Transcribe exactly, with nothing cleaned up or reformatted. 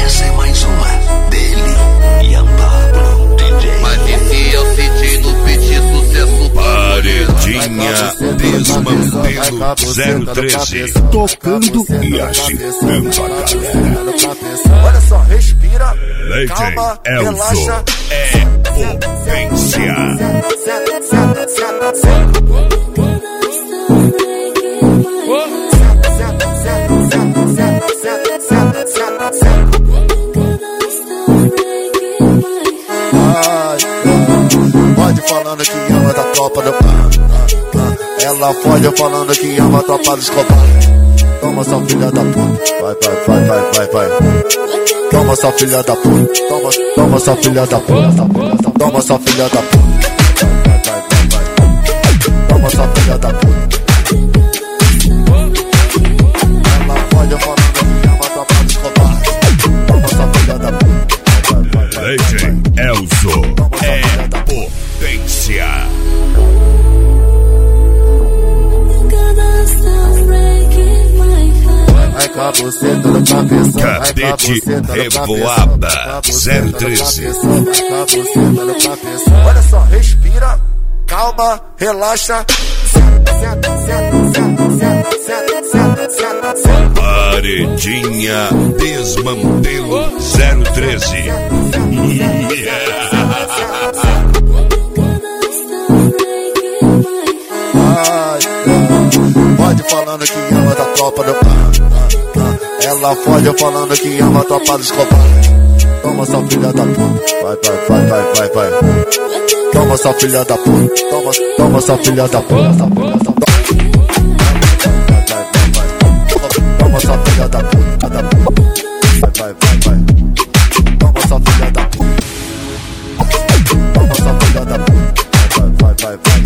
Essa é mais uma dele e a Pablo D J. Mas esse é o City no beat, sucesso. Paredinha Desmantelo zero treze, tocando e agitando a galera. Olha só, respira, Lady calma, Elzo relaxa. é potência. Pode falando que ama da tropa do bar. Ela pode falando que ama a tropa do Escobar. Toma sua filha da puta, vai, vai, vai, vai, vai, vai. Toma sua filha da puta, toma, toma sua filha da puta, toma sua filha da puta, vai, vai, vai, vai. Toma sua filha da puta. Ela pode falando que ama a tropa do Escobar. Toma sua filha da puta. Lady Elzo é potência. Vai com a buceta no cabeção. Cadete Revoada zero treze. Vai com a buceta no cabeção. Olha só, respira, calma, relaxa. Paredinha Desmantelo zero treze. Pode falando que ama da tropa do bar. Ela pode falando que ama a tropa do Escobar. Toma sua filha da puta, vai, vai, vai, vai, vai, vai. Toma sua filha da puta, toma, toma sua filha da puta. Toma sua filha da puta, da puta. Vai, vai, vai, vai. Toma sua filha da puta. Toma sua filha da puta. Vai, vai, vai, vai.